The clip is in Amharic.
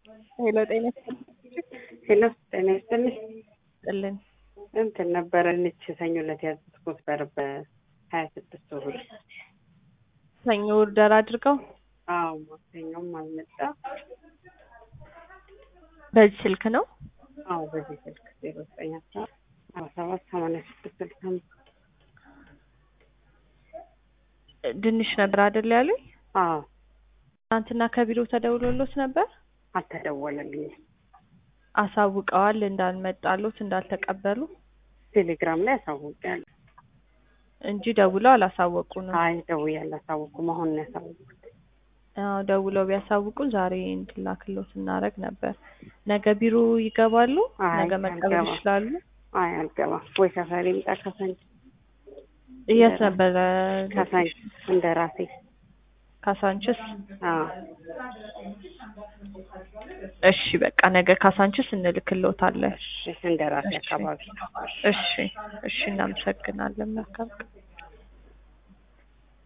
ሄሎ ጤና ሄሎ ጤና ይስጥልኝ። ይስጥልን። እንትን ነበረ ንች ሰኞ ዕለት ያዘዝኩት በ26 ብር። ሰኞ ኦርደር አድርገው? አዎ ማክሰኞም አልመጣ። በዚህ ስልክ ነው? አዎ በዚህ ስልክ 091786 ድንሽ ነበር አይደል ያሉኝ? አዎ ትናንትና ከቢሮ ተደውሎሎት ነበር? አልተደወለልኝም። አሳውቀዋል እንዳልመጣሎት እንዳልተቀበሉ? ቴሌግራም ላይ አሳውቄያለሁ እንጂ ደውለው አላሳወቁንም። አይ ደውዬ አላሳወኩም። አሁን ነው ያሳወቁት። አዎ ደውለው ቢያሳውቁ ዛሬ እንድላክሎት እናደርግ ነበር። ነገ ቢሮ ይገባሉ? ነገ መቀበል ይችላሉ? አይ አልገባም። ወይ ሰፈር ይምጣ ከፈንጅ። የት ነበር? ከፈንጅ እንደራሴ ካሳንችስ? አዎ እሺ በቃ ነገ ካሳንችስ እንልክሎታለን። እሺ እንደራሴ አካባቢ። እሺ እናመሰግናለን። መልካም